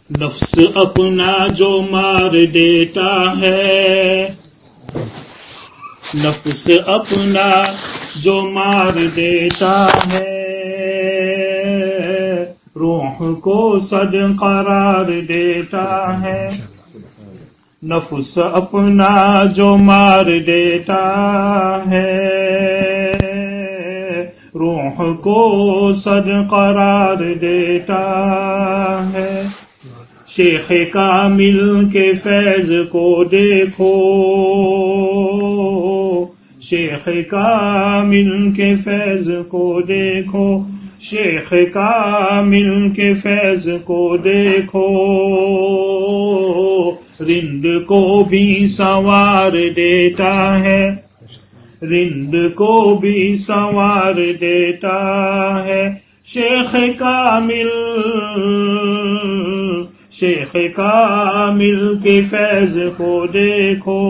نفس اپنا جو مار دیتا ہے، نفس اپنا جو مار دیتا ہے، روح کو صد قرار دیتا ہے۔ نفس اپنا جو مار دیتا ہے، روح کو صد قرار دیتا ہے۔ شیخ کامل کے فیض کو دیکھو، شیخ کامل کے فیض کو دیکھو، شیخ کامل کے فیض کو دیکھو، رند کو بھی سنوار دیتا ہے، رند کو بھی سنوار دیتا ہے۔ شیخ کامل، شیخ کامل کے فیض کو دیکھو،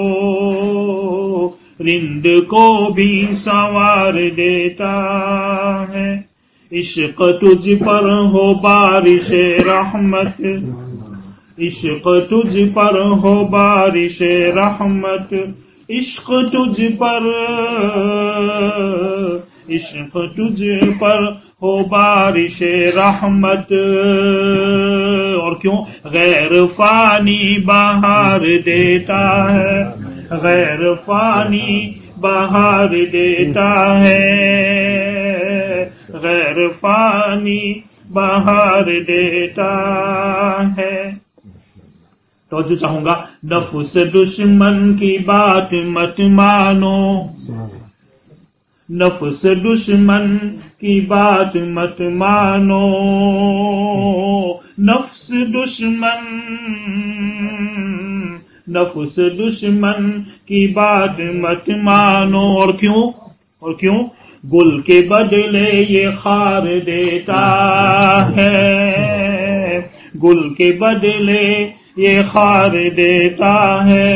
رند کو بھی سنوار دیتا ہے۔ عشق تجھ پر ہو بارش رحمت، عشق تجھ پر ہو بارش رحمت، عشق تجھ پر، عشق تجھ پر ہو بارش رحمت، اور کیوں غیر فانی بہار دیتا ہے، غیر فانی بہار دیتا ہے، غیر فانی بہار دیتا ہے۔ توجہ چاہوں گا، نفس دشمن کی بات مت مانو، نفس دشمن کی بات مت مانو، نفس دشمن، نفس دشمن کی بات مت مانو، اور کیوں، اور کیوں گل کے بدلے یہ خار دیتا ہے، گل کے بدلے یہ خار دیتا ہے،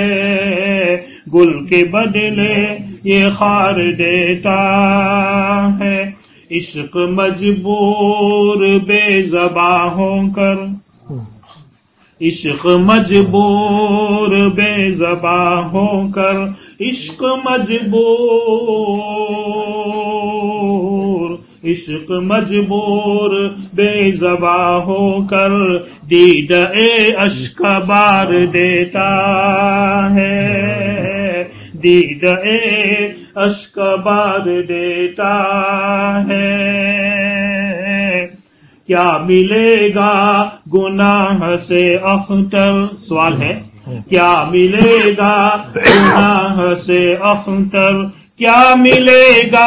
گل کے بدلے یہ خار دیتا ہے۔ عشق مجبور بے زباں ہو کر، عشق مجبور بے زباں ہو کر، عشق مجبور، عشق مجبور بے زباں ہو کر، دیدہ اشک بار دیتا ہے، دیدہ اشک بار دیتا ہے۔ کیا ملے گا گناہ سے اختر، سوال ہے کیا ملے گا گناہ سے اختر، کیا ملے گا،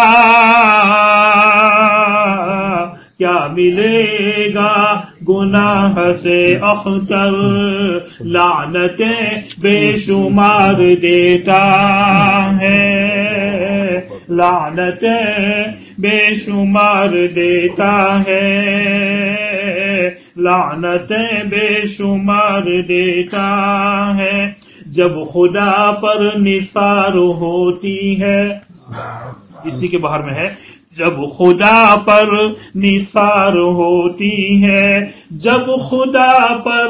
کیا ملے گا گناہ سے اختر، لعنتیں بے شمار دیتا ہے، لعنتیں بے شمار دیتا ہے، لعنتیں بے شمار دیتا ہے۔ جب خدا پر نثار ہوتی ہے، اسی کے باہر میں ہے، جب خدا پر نثار ہوتی ہے، جب خدا پر،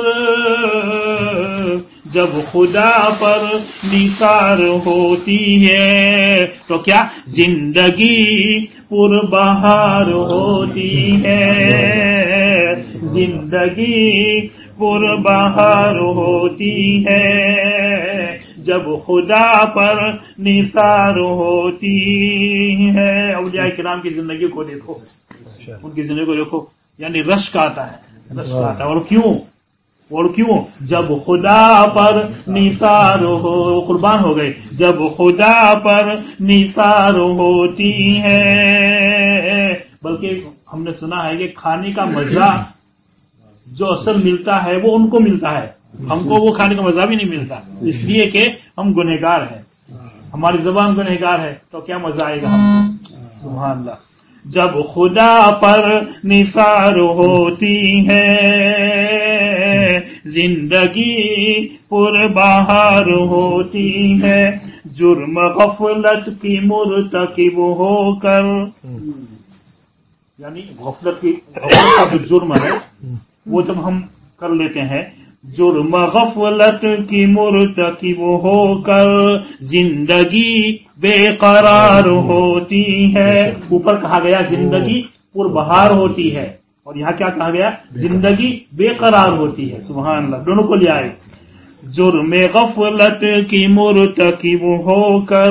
جب خدا پر نثار ہوتی ہے، تو کیا زندگی پر بہار ہوتی ہے، زندگی پر بہار ہوتی ہے، جب خدا پر نثار ہوتی ہے۔ اولیاء کرام کی زندگی کو دیکھو، ان کی زندگی کو دیکھو، یعنی رشک آتا ہے، رشک آتا ہے، اور کیوں، اور کیوں جب خدا پر نثار ہو، قربان ہو گئے، جب خدا پر نثار ہوتی ہے۔ بلکہ ہم نے سنا ہے کہ کھانے کا مزہ جو اصل ملتا ہے وہ ان کو ملتا ہے، ہم کو وہ کھانے کا مزہ بھی نہیں ملتا، اس لیے کہ ہم گنہگار ہیں، ہماری زبان گنہگار ہے، تو کیا مزہ آئے گا ہم کو، سبحان اللہ۔ جب خدا پر نثار ہوتی ہے، زندگی پر بہار ہوتی ہے، جرم غفلت کی مرتکب ہو کر، یعنی غفلت کا جو جرم ہے وہ جب ہم کر لیتے ہیں. جرم غفلت کی مرتکب ہو کر زندگی بے قرار ہوتی ہے. اوپر کہا گیا زندگی پربہار ہوتی ہے اور یہاں کیا کہا گیا؟ زندگی بے قرار ہوتی ہے. سبحان اللہ. دونوں کو لے آئے. جرم غفلت کی مرتکب ہو کر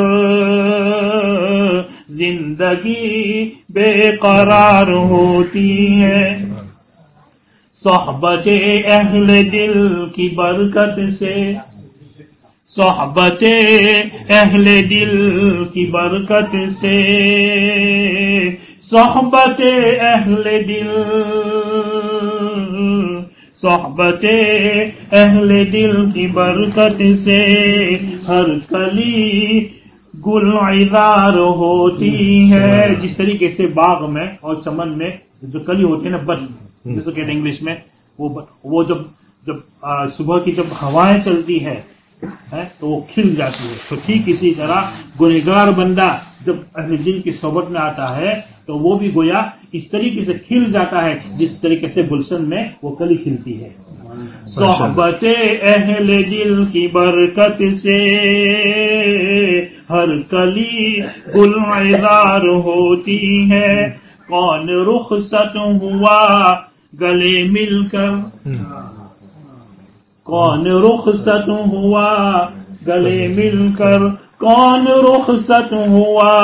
زندگی بے قرار ہوتی ہے. صحبت اہل دل کی برکت سے، صحبت اہل دل کی برکت سے، صحبت اہل دل، صحبت اہل دل کی برکت سے ہر کلی گل عذار ہوتی ہے. جس طریقے سے باغ میں اور چمن میں جو کلی ہوتی ہے نا، بد جیسے کہتے ہیں انگلش میں، وہ جب صبح کی جب ہوائیں چلتی ہے تو وہ کھل جاتی ہے. تو ٹھیک اسی طرح گنہگار بندہ جب اہل دل کی صحبت میں آتا ہے تو وہ بھی گویا اس طریقے سے کھل جاتا ہے جس طریقے سے گلشن میں وہ کلی کھلتی ہے. صحبت اہل دل کی برکت سے ہر کلی گل عذار ہوتی ہے. کون رخصت ہوا گلے مل کر، کون رخصت ہوا گلے مل کر، کون رخصت ہوا،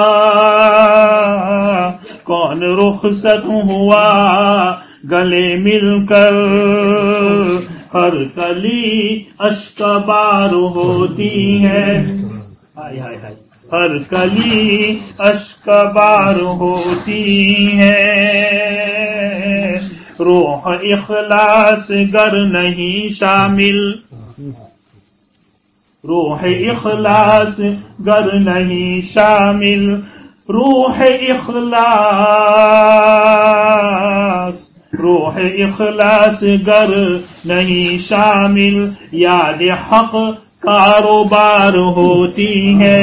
کون رخصت ہوا گلے مل کر، ہر کلی اشک بار ہوتی ہے. ہر کلی اشک بار ہوتی ہے. روح اخلاص گر نہیں شامل، روح اخلاص گر نہیں شامل، روح اخلاص، روح اخلاص گر نہیں شامل، یاد حق کاروبار ہوتی ہے.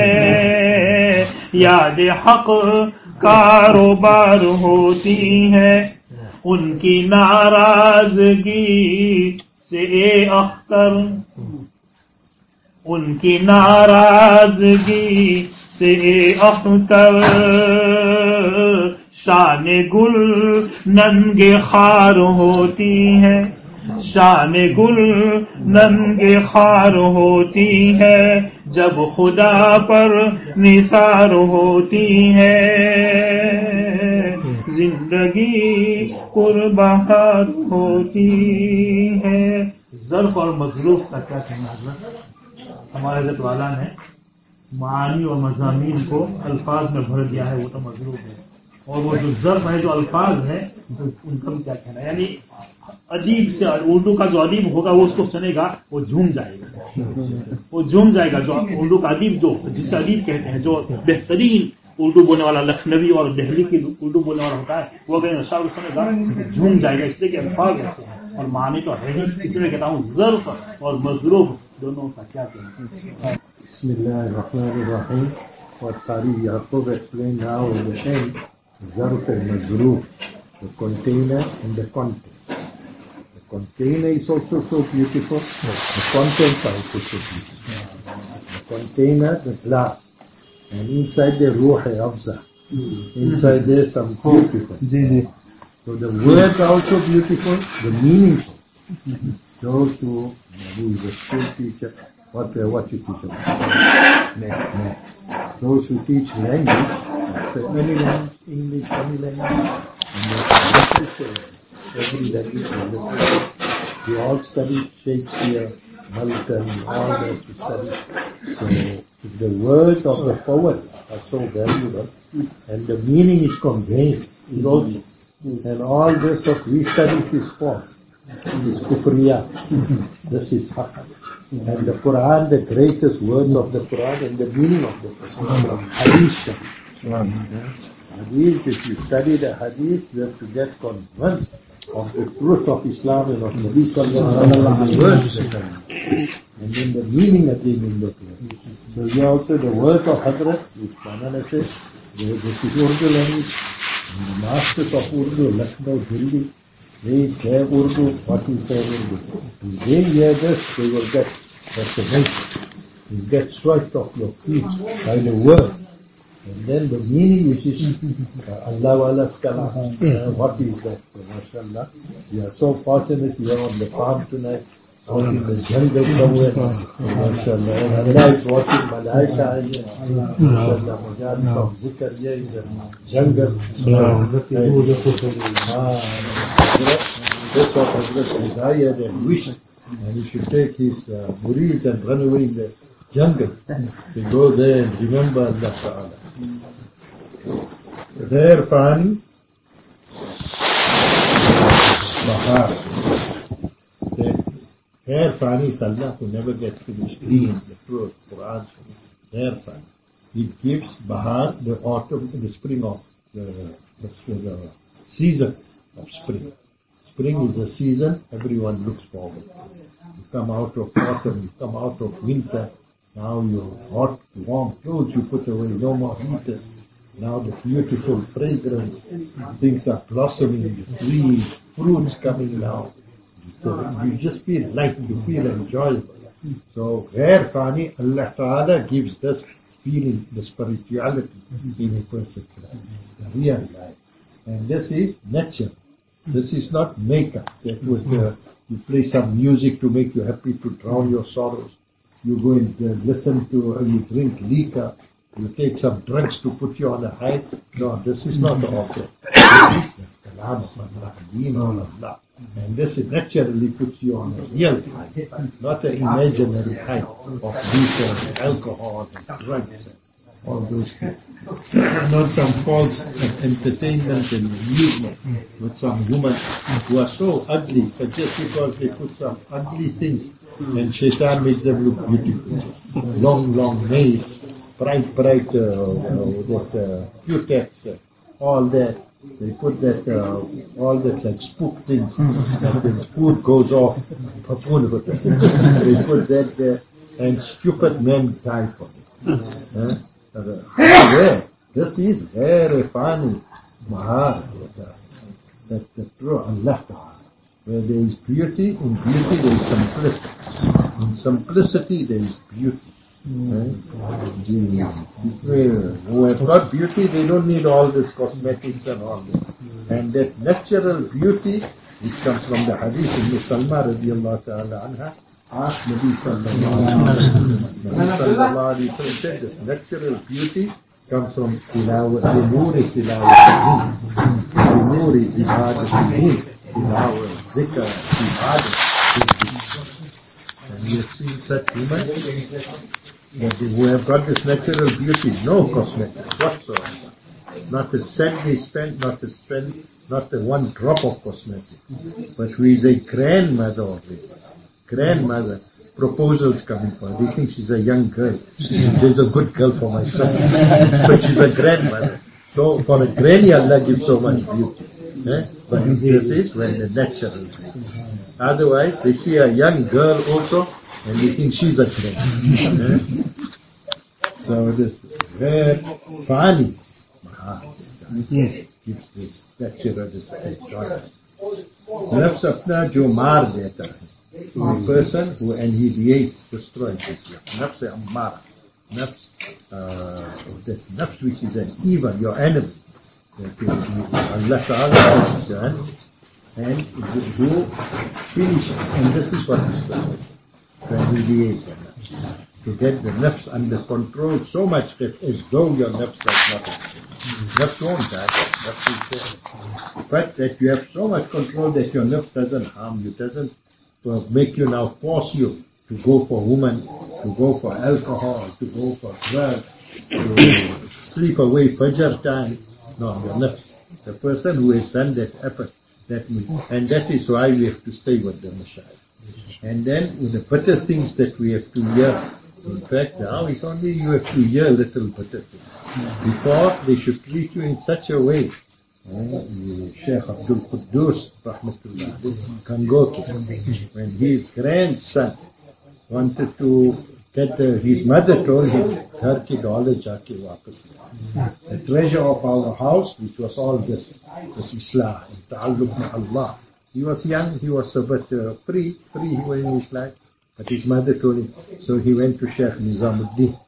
یاد حق کاروبار ہوتی ہے. ان کی ناراضگی سے اے اختر، ان کی ناراضگی سے اے اختر، شان گل ننگ خار ہوتی ہے. شان گل ننگ خار ہوتی ہے. جب خدا پر نثار ہوتی ہے. زندگی پربہار ہوتی ہے. ظرف اور مظروف کا کیا کہنا ہے؟ ہمارے حضرت والا نے معانی اور مضامین کو الفاظ میں بھر دیا ہے، وہ تو مظروف ہے. اور وہ جو ظرف ہے، جو الفاظ ہے، ان کا بھی کیا کہنا ہے؟ یعنی ادیب سے اردو کا جو ادیب ہوگا وہ اس کو سنے گا، وہ جھوم جائے گا، وہ جھوم جائے گا. جو اردو کا ادیب، جو جسے ادیب کہتے ہیں، جو بہترین اردو بولنے والا لکھنوی اور دہلی کی اردو بولنے والا ہوتا ہے، وہ اگر نشا سنے گا جھوم جائے گا. اس لیے کہ الفاظ ایسے ہیں اور معنی تو ہے ہی. اس لیے کہتا ہوں ظرف اور مضروب دونوں کا کیا کہنا ہے. بسم اللہ الرحمن الرحیم. What Qari Yaqub explained now in the end, ظرف and مضروب, the container and the content. The container is also so beautiful, the contents are also so beautiful. The container, the glass, and inside the ruh afza, inside there is some beautiful. So the words are also beautiful, the meaning. Those who is a school teacher, what you teach them? Next. Those who teach language, any language, English, any language, and every language. We all study Shakespeare, Milton, all that we study. So the words of the poet are so valuable, and the meaning is conveyed is also. And all this of we study is false. Is kufriya. This is haq. And the Quran, the greatest words of the Quran and the meaning of the Quran. Hadith. Hadith, if you study the Hadith, you have to get convinced of the truth of Islam and of Nabi Sallallahu Alaihi Wasallam. And then the meaning again in the Quran. So here also the words of Hadrat, which Manana says, this is Urdu language. And the masters of Urdu, Lucknow, Delhi, They say Urdu, what he say Urdu. If they hear this, they will get recognition. You get swept off your feet by the word. And then the meaning which is Allah Wala's Kalam. What is that? MashaAllah. We are so fortunate we are on the farm tonight, out in the jungle somewhere. MashaAllah. And Allah is watching Malaika in here. MashaAllah. Mujahid from Zikr here in the jungle. That's what Hazrat desired and wished. And he should take his murid and run away in the jungle. They go there and remember Allah Ta'ala. There, Fani, Bahar. There, Fani is Allah who never gets finished. He is the truth, Quran. There, Fani. It gives Bahar the autumn, the spring of the season of spring. Spring is the season everyone looks forward. You come out of autumn, you come out of winter. Now you're hot, warm clothes you put away, no more heaters. Now the beautiful fragrance, things are blossoming, the trees, fruits coming now. You just feel light, you feel enjoyable. So where Fani, Allah Ta'ala gives this feeling, the spirituality in a person, the real life. And this is nature. This is not makeup. That would you play some music to make you happy, to drown your sorrows. You go and listen to, you drink liquor, you take some drugs to put you on a high. No, this is not the object. This is the Kalam of Allah, Deen of Allah. And this naturally puts you on a real high, not an imaginary high of liquor and alcohol and drugs and all those things. Not some false entertainment and amusement with some women who are so ugly, but just because they put some ugly things and Shaitan makes them look beautiful. Long nails, bright, that cutex, all that. They put that, all that like spook things, that when food goes off, they put that there, and stupid men die for it. Where? This is very funny. Mahar. That's the true Allah Ta'ala. Where there is beauty, in beauty there is simplicity. In simplicity there is beauty. Who have got beauty, they don't need all this cosmetics and all this. And that natural beauty, which comes from the hadith of Salma radiallahu ta'ala anha, asked Nabi sallallahu alayhi wa sallam, said this natural beauty comes from Nuri Zikr, and we have seen such women who have got this natural beauty, no cosmetics whatsoever. Not a cent they spend, not a one drop of cosmetics. But who is a grandmother already. Grandmother, proposals coming for her. They think she's a young girl. She's a good girl for my son. But she's a grandmother. So for a granny, Allah gives so much beauty. But this is when the natural beauty. Otherwise, they see a young girl also, and they think she's a granny. So this very funny. Gives this natural enjoyment. Nafs apna jo maar deta hai. A person who annihilates, destroys himself. Nafs ammara. That nafs which is an evil, your enemy. Allah Ta'ala has done, and who finish, and this is what is done. To annihilate the nafs. To get the nafs under control so much that as though your nafs has nothing. Nafs won't die, nafs is there. But that you have so much control that your nafs doesn't harm you, doesn't make you now force you to go for women, to go for alcohol, to go for drugs, to sleep away Fajr time. No, your nafs. The person who has done that effort, and that is why we have to stay with the Mashayikh. And then with the better things that we have to hear. In fact, now it's only you have to hear little better things. Before, they should treat you in such a way. Sheikh Abdul Quddus, rahmatullah, can go to him. When his grandson wanted to get his mother told him, "Ghar ki daule jaake wapas la." The treasure of our house, which was all this Islah, ta'alluq ma Allah, He was young, he was a bit free in his life, but his mother told him. So he went to Sheikh Nizamuddin.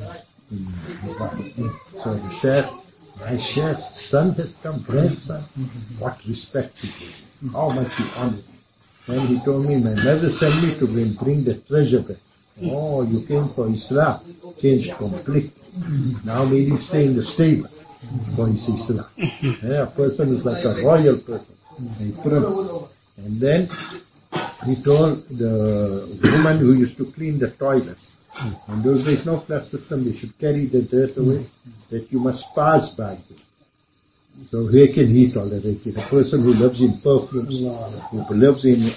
So the Sheikh, my Sheikh's son has come, grandson. What respect he gave him, how much he honored him. And he told me, my mother sent me to bring the treasure back. Oh, you came for Islam, changed completely. Now made him stay in the stable for his Islam. A person is like a royal person, a prince. And then he told the woman who used to clean the toilets, in those days no flush system, they should carry the dirt away, that you must pass by them. So where can he tolerate it? A person who lives in perfumes, who lives in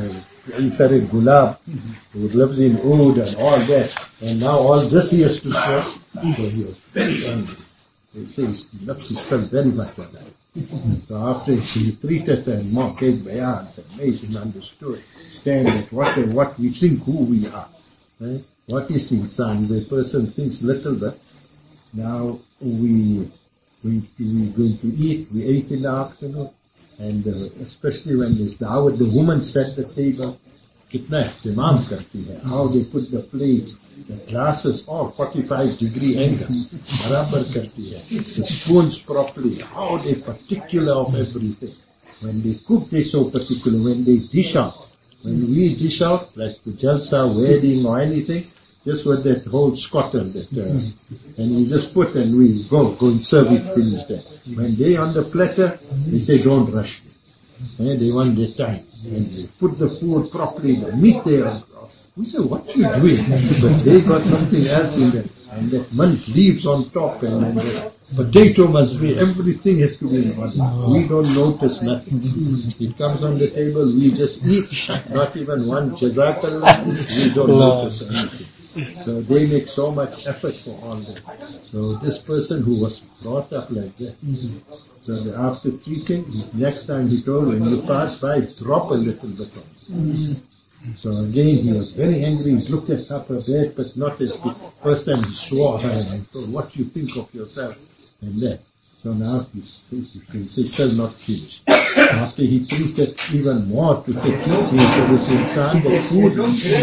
gulab, who lives in oud and all that, and now all this he has to stress. So he was very angry. They say his nafs is still very much alive. So after he treated her and more gave bayans and made him understand that what we think who we are. Right? What is insan? The person thinks little bit. Now we're going to eat. We ate in the afternoon, and especially when there's dawat, the woman set the table. Kitna ihtimam karti hai. How they put the plates, the glasses, all 45-degree angle, barabar karti hai. The spoons properly. How they particular of everything. When they cook, they so particular. When they dish out, when we dish out, like the jalsa, wedding or anything, just with that whole scotter, and we just put and we go and serve it, finish that. When they on the platter, they say don't rush it. They want their time. And they put the food properly, the meat there. We say, what you doing? But they got something else in there. And that mint leaves on top, and the potato must be, everything has to be in order. We don't notice nothing. It comes on the table, we just eat, not even one jazakallah, we don't notice anything. So they make so much effort for all that. So this person who was brought up like that, so after treating, next time he told, when you pass by, drop a little bit on it. So again he was very angry, he looked at her bed, but not as big. First time he swore her and told, what you think of yourself, and that. So now he's still not finished. After he treated even more to take it into this insan, the food,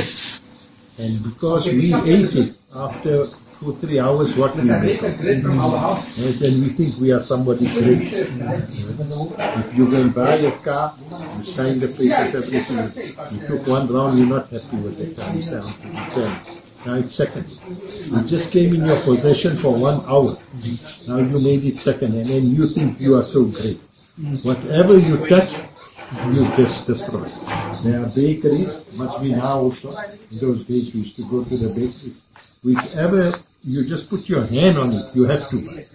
and because we ate it after 2-3 hours, what we make of it. And then we think we are somebody great. If you go and buy a car, you sign the papers, everything. You took one round, you're not happy with the car, you say, now it's second. It just came in your possession for 1 hour. Now you made it second, and then you think you are so great. Whatever you touch, you just destroy. There are bakeries, must be now also. In those days we used to go to the bakeries. Whichever, you just put your hand on it, you have to buy.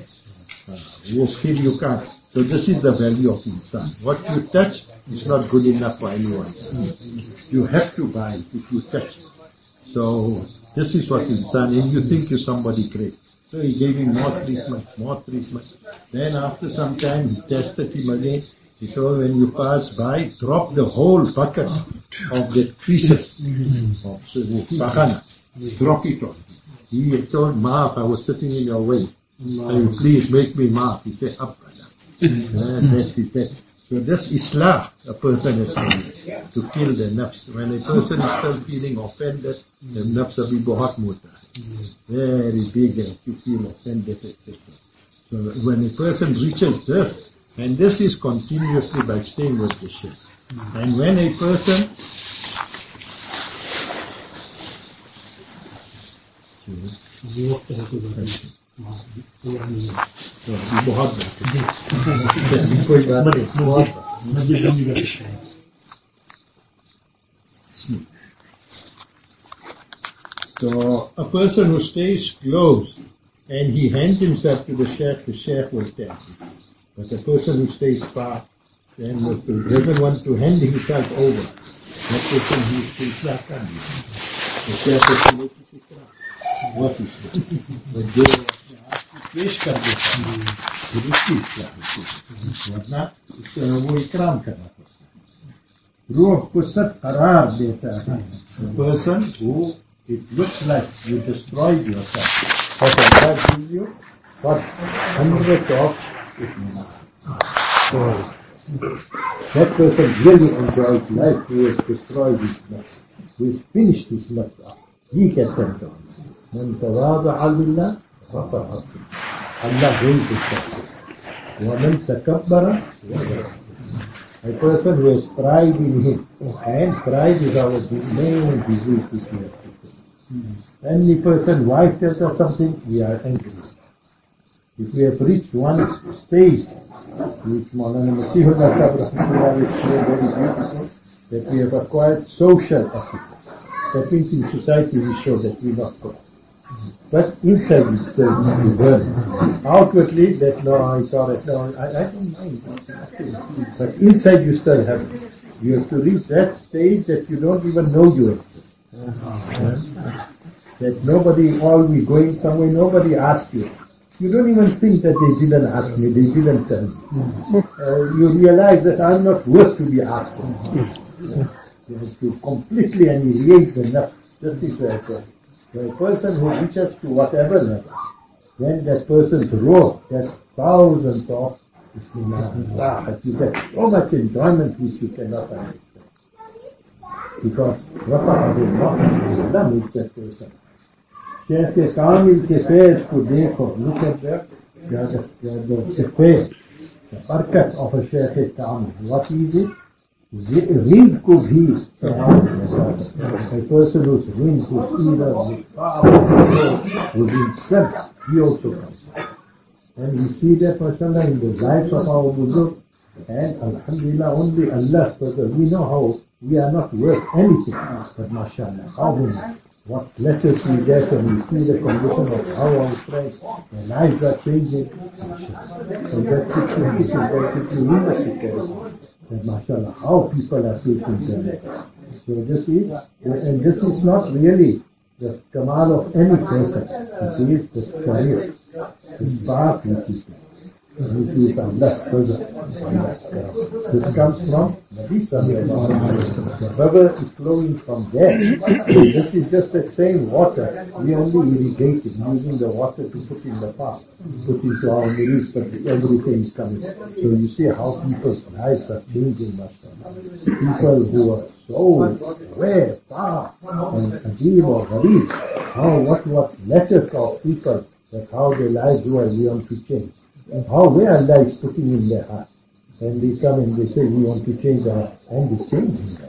You can't. So this is the value of insan. What you touch is not good enough for anyone. You have to buy it if you touch it. So this is what insan, and you think you're somebody great. So he gave him more treatment. Then after some time he tested him again. He told, when you pass by, drop the whole bucket of the pieces of sahana. Drop it on. He told, Maaf, I was sitting in your way. Please make me maaf. He said, up. So this islah a person has to kill the nafs. When a person is still feeling offended, the nafs will be bahut mota. Very big, and you feel offended, etc. So when a person reaches this, and this is continuously by staying with the shaykh. And when a person So a person who stays close and he hands himself to the sheikh will tell him. But a person who stays far and doesn't want to hand himself over, that person he stays like that. The sheikh has to make his ikram. What is it? But they पेश कर देता है दुरुस्ती इस्लाम की, वरना वो इकराम करना पड़ता है, रूह को सत करार देता है. The person who it looks like you destroyed yourself, but Allah gives you what hundreds of itminan. So That person really enjoys life, who has destroyed his nafs, who has finished his nafs up. He gets enjoy. Man tawada'a lillah, rafa'ahu. Allah raises him. Wa man takabbara, a person who has pride in him, and pride is our main disease which we have to face. Any person, wife tells us something, we are angry. If we have reached one stage, which Maulana Masihullah Sahib Rahmatullah explained very beautiful, that we have acquired social etiquette. That means in society we show that we are not good. But inside we still need to burn. Outwardly, that no, I saw it, no, I don't mind. But inside you still have it. You have to reach that stage that you don't even know you exist. That nobody, all we going somewhere, nobody asks you. You don't even think that they didn't ask me, they didn't tell me. You realize that I'm not worth to be asked. You have to completely annihilate the nafs. This is the effort. So a person who reaches to whatever level, then that person's roar, that thousands of Bismillah, you get so much enjoyment which you cannot understand. Because Allah makes that person. Shaykh Kamil ke faiz ko dekho, look at the faiz, the barakat of a Shaykh Kamil. What is it? Read ko bhi a person who's read, who's either who's in self, he also comes. And we see that mashallah in the lives of our Buzurg, and alhamdulillah only Allah's brother. We know how we are not worth anything, but mashallah, how many, what letters we get, and we see the condition of how our friends, their lives are changing. So that quickly, we must be careful. And mashallah, how people are taking care. So this is, and this is not really the kamal of any person. It is the career, the spark which is Allah's presence. This comes from Nabi Sallallahu Alaihi Wasallam. The river is flowing from there. This is just the same water. We only irrigate it, using the water to put in the park, put into our murid, but everything is coming. So you see how people's lives are changing, mashallah. People who are so aware, far, and Ajib or Gharib, what letters of people, that how their lives were beyond to change. How where Allah is putting in their heart. And they come and they say, we want to change our heart. And it's changing them.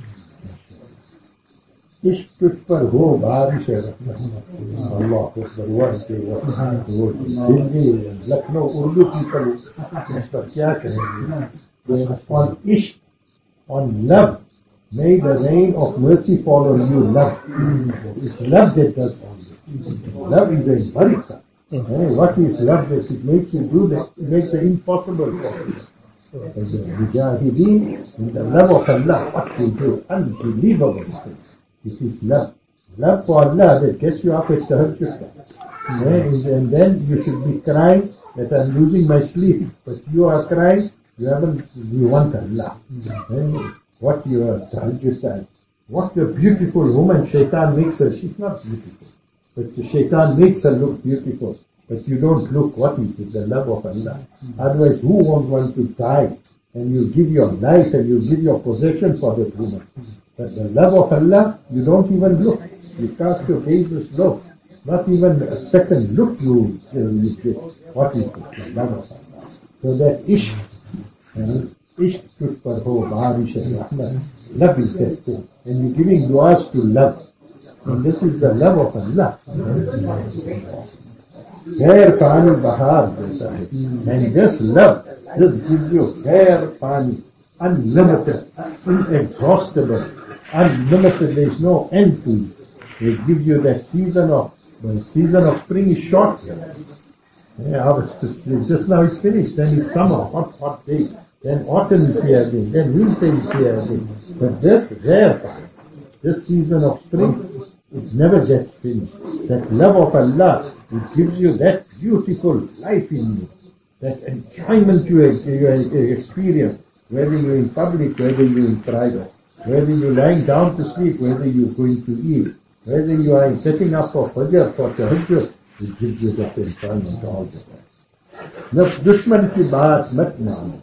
इश्क तुझ पर हो बारिश अल्लाह अकबर वो Delhi Lucknow Urdu people इस पर क्या कहेंगे? On ishq, on love, may the rain of mercy fall on you. Love, it's love that does all this. Love is a barakah. What is love? That it makes you do that, it makes the impossible possible. Mujahideen, in the love of Allah, what they do, unbelievable. It is love. Love for Allah that gets you up at tahajjud. And then you should be crying that I'm losing my sleep. But you are crying, you want Allah. What your tahajjud time. What a beautiful woman Shaitan makes her. She's not beautiful. But the Shaitan makes her look beautiful. But you don't look, what is it? The love of Allah. Otherwise, who won't want to die? And you give your life and you give your possession for that woman. But the love of Allah, you don't even look. You cast your faces low. Not even a second look you give. What is this? The love of Allah. So that ishq, ishq tuj par ho barish al-rahmat. Love is that thing. And you're giving du'as to love. And this is the love of Allah. Hair pani bahar. And this love, this gives you hair pani, unlimited, inexhaustible, unlimited. There is no end to it. It gives you that season of, the season of spring is short. Just now it's finished. Then it's summer, hot days. Then autumn is here again. Then winter is here again. But this rare part, this season of spring, it never gets finished. That love of Allah, it gives you that beautiful life in you, that enjoyment you experience, whether you're in public, whether you're in private, whether you're lying down to sleep, whether you're going to eat, whether you are setting up for Fajr, for Tahajjud, it gives you that enjoyment all the time. Dushman ki baat mat maan.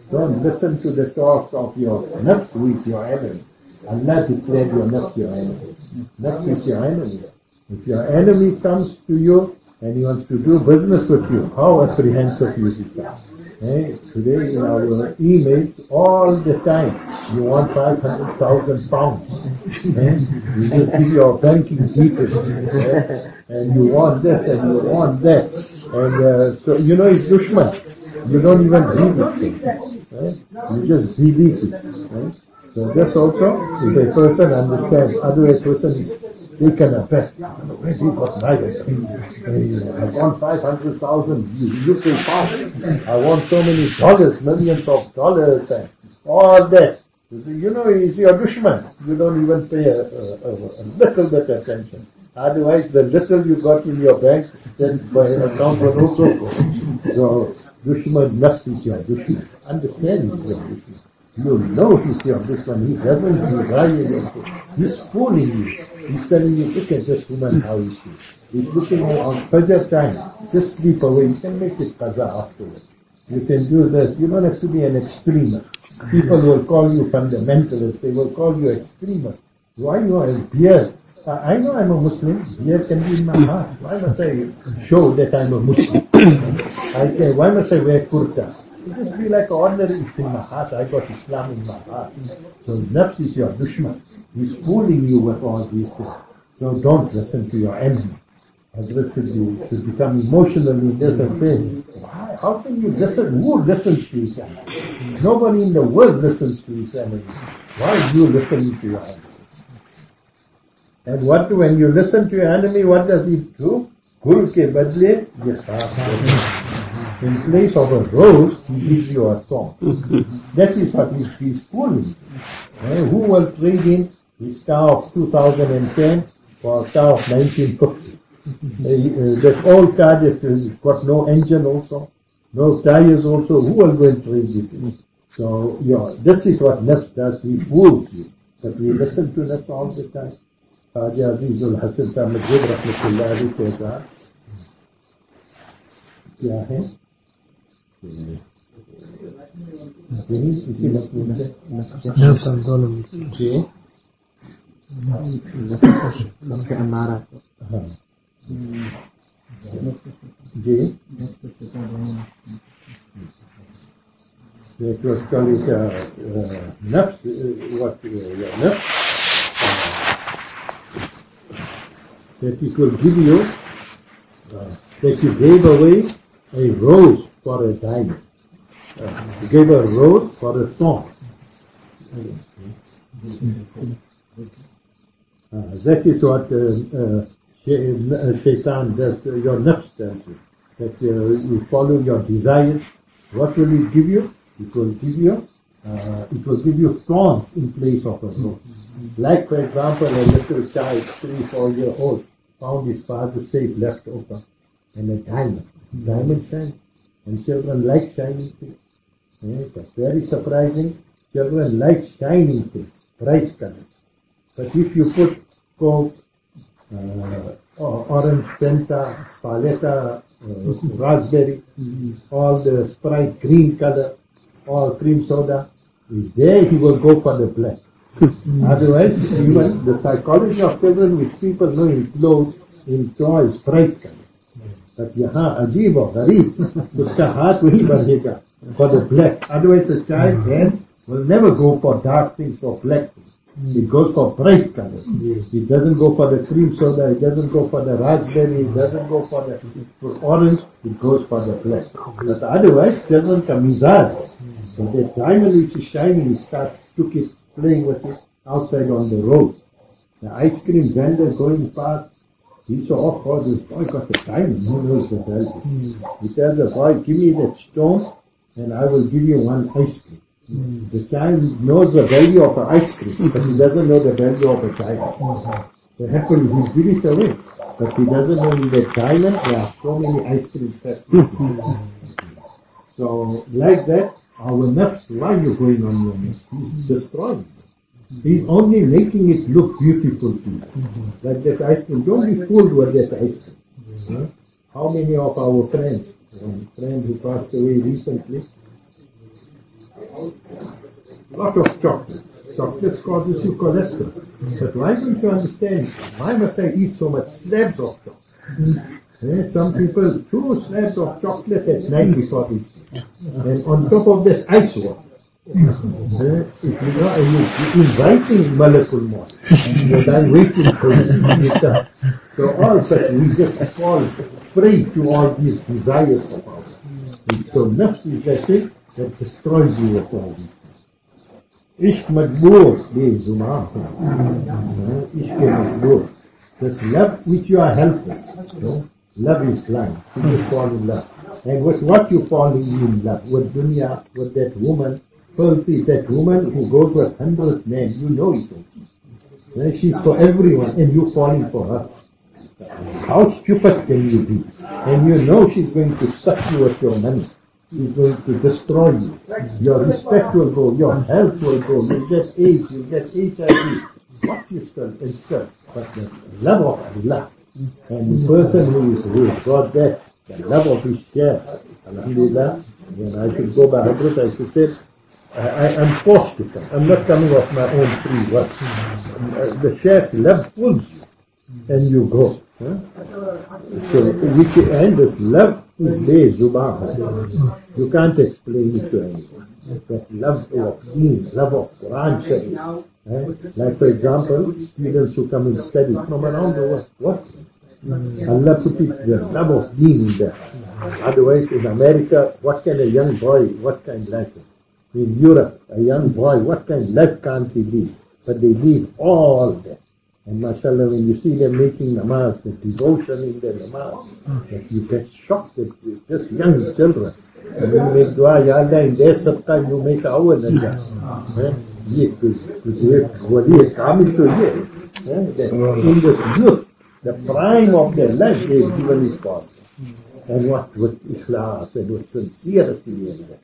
Don't listen to the talk of your nafs, who is your enemy. Allah declared your nafs your enemy. Nafs is your enemy. If your enemy comes to you and he wants to do business with you, how apprehensive you become. Today in our emails, all the time, you want 500,000 pounds. You just give your banking details. And you want this and you want that. And so, it's dushman. You don't even read it. You just delete it. So this also, if a person understands, otherwise a person is taken aback. Where he got married? I want 500,000 UK pounds. I want so many dollars, millions of dollars, and all that. He's your dushman. You don't even pay a little bit attention. Otherwise, the little you got in your bank, then by account will also go. So, dushman, nafs is your dushman. Understand he's your dushman. You know he's your dushman. He doesn't desire you. He's fooling you. He's telling you, look at this woman, how is she? He's looking on Fajr time. Just sleep away. You can make it qaza afterwards. You can do this. You don't have to be an extremist. People will call you fundamentalist. They will call you extremist. Why you are a beard? I know I'm a Muslim. Beard can be in my heart. Why must I show that I'm a Muslim? Why must I wear kurta? It just be like ordinary. It's in my heart. I got Islam in my heart. So nafs is your dushman. He's fooling you with all these things. So don't listen to your enemy. Hazrat should become emotional in this and say, how can you listen? Who listens to his enemy? Nobody in the world listens to his enemy. Why are you listening to your enemy? And when you listen to your enemy, what does he do? Gul ke badle ye. In place of a rose, he gives you a thorn. That is what he's fooling. Who will trade in his car of 2010 for a car of 1950? That old car that has got no engine also, no tires also, who will go and trade it in? So, this is what nafs does, he fools you. But we listen to nafs all the time. Khaja Azizul Hasan Mahmud Rahmatullah Ali कहता क्या है इसी मसले में जी it was called nafs, what nafs that he could give you, that you gave away a rose for a diamond. You gave a rose for a thorn. That is what Shaitan does, your nafs does. That you follow your desires. What will it give you? It will give you thorns in place of a rose. Like, for example, a little child, 3-4-year-old, found his father's safe left open, and a diamond. Diamond shines. And children like shining things. That's very surprising. Children like shining things, bright colors. But if you put Coke, orange Fanta, Spaletta, raspberry, all the Sprite green color, all cream soda, there he will go for the black. Otherwise, even the psychology of children, which people know in clothes, in toys, bright colors. But yahan ajeeb or ghareeb, uska haath wahi badhega for the black. Otherwise, a child's hand will never go for dark things or black things. It goes for bright colors. It doesn't go for the cream soda. It doesn't go for the raspberry. It doesn't go for the orange. It goes for the black. But otherwise, children ka mizaj. So the diamond which is shining, it took it, playing with it outside on the road. The ice cream vendor going past, he saw, oh, this boy got a diamond. Who knows the value? He tells the boy, give me that stone and I will give you one ice cream. The child knows the value of an ice cream, but he doesn't know the value of a diamond. So happily he give it away, but he doesn't know in the diamond there are so many ice cream factories. So like that, our nafs, why are you going on your nafs? He's destroying it. He's only making it look beautiful to you. Like that ice cream. Don't be fooled with that ice cream. How many of our friends, one friend who passed away recently, lot of chocolate. Chocolate causes you cholesterol. But why don't you understand? Why must I eat so much slabs of chocolate? Some people, 2 slabs of chocolate at night before they sleep. And on top of that, ice water. If you're inviting Malakul Maut, you're waiting for it. So all such, we just fall prey to all these desires of ours. So nafs is that thing that destroys you with all these things. Ishq majboor be zuma. Ishq majboor. This love which you are helpless. Love is blind. You just fall in love. And with what you fall in love? With dunya, with that woman. Filthy, that woman who goes with 100 men, you know it. She's for everyone and you're falling for her. How stupid can you be? And you know she's going to suck you with your money. She's going to destroy you. Your respect will go, your health will go, you'll get AIDS, you'll get HIV. What you still insert, but the love of Allah. And the person who has got that, the love of his share, alhamdulillah, when I should go by Hadrat, I should say, I'm forced to come. I'm not coming of my own free will. The Sheikh's love pulls you, and you go. So, and this love is le zubah. You can't explain it to anyone. That love of deen, love of Quran Sharif. Like for example, students who come and study from around the world. What? Allah put it, the love of deen in there. Otherwise, in America, what can a young boy, what kind of life? In Europe, a young boy, what kind of life can't he live? But they leave all that. And mashallah, when you see them making namaz, the devotion in their namaz, that you get shocked at just young children. And you make dua, Ya Allah, in their sabqa, you make our najah. In this youth, the prime of their life, they have given it for. And what with ikhlas and with sincerity in that.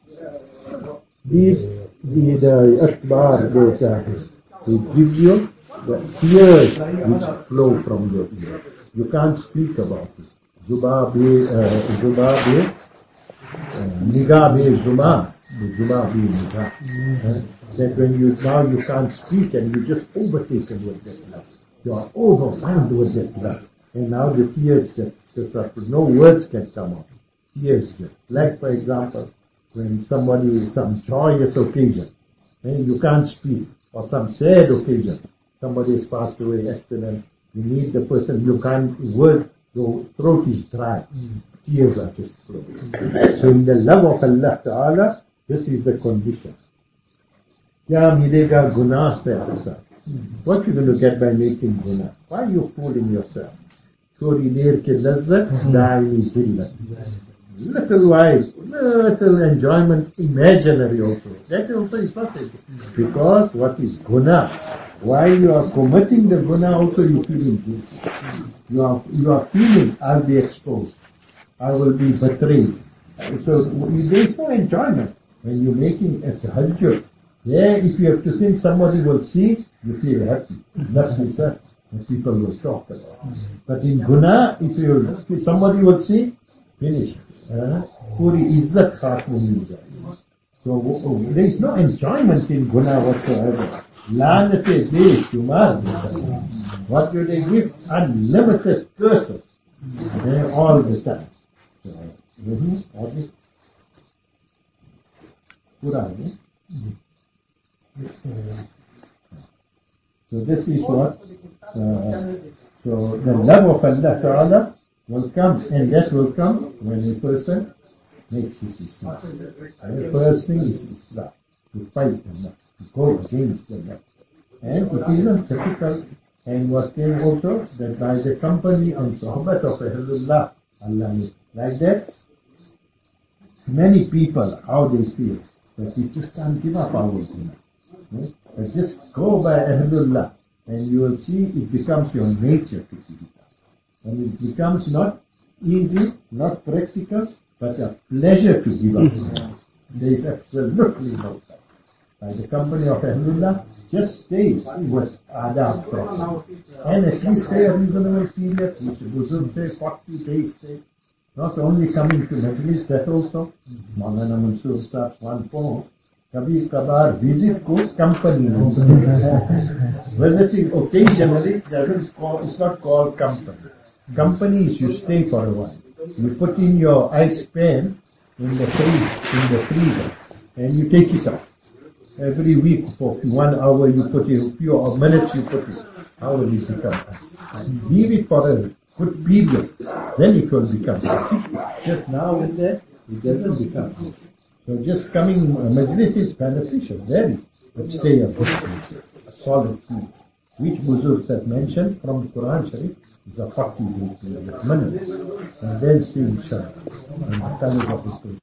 The ashbar that it gives you the tears which flow from your ear. You can't speak about it. Zubah be nigah be zuma, zuma be nigah. That when you can't speak and you just overtaken with that love. You are overwhelmed with that love. And now the tears no words can come out. Tears just. Like for example, when somebody, some joyous occasion, and you can't speak, or some sad occasion, somebody has passed away, accident, you need the person, you can't, word, your throat is dry, tears are just flowing. So in the love of Allah Ta'ala, this is the condition. Kya milega gunah se aisa. What are you going to get by making gunah? Why are you fooling yourself? Thodi der ke lazzat, da'i zillat. Little while, little enjoyment, imaginary also. That also is not it. Because what is guna? While you are committing the guna, also you feeling guilty. You are feeling, I'll be exposed. I will be betrayed. So there is no enjoyment. When you're making a tahajjud, if you have to think somebody will see, you feel happy. That's it, and people will talk about it. But in guna, if somebody will see, finish. Puri izzat khatmu min jai. So there is no enjoyment in guna whatsoever. Lanate de shumar. What do they give? Unlimited curses. All the time. So this is what. So the love of Allah Ta'ala will come, and that will come when a person makes his Islam. The first thing is Islam, to fight the love, to go against the love. And it isn't typical, and what came also, that by the company and sohbat of Ahlullah, Allah, like that, many people, how they feel, that we just can't give up our dunya. But just go by Ahlullah, and you will see it becomes your nature to give it up. And it becomes not easy, not practical, but a pleasure to give up. There is absolutely no doubt. By the company of Ahlullah, just stay with adab properly. And at least stay a reasonable period, which Buzurg say 40 days stay. Not only coming to Majlis, that also, Maulana Mansur starts one poem, कभी कभार visit को company visiting occasionally it's not called company. Company is you stay for a while. You put in your ice pen in the freezer, and you take it out. Every week for 1 hour you put it, a few minutes you put it. How will it become ice? Leave it for a good period, then it will become ice. Just now and then, it doesn't become ice. So just coming majlis is beneficial, very, but stay a good period, a solid period. Which Buzurg has mentioned from the Quran Sharif is a 40-day period, minimum. And then see inshallah, and the colors of the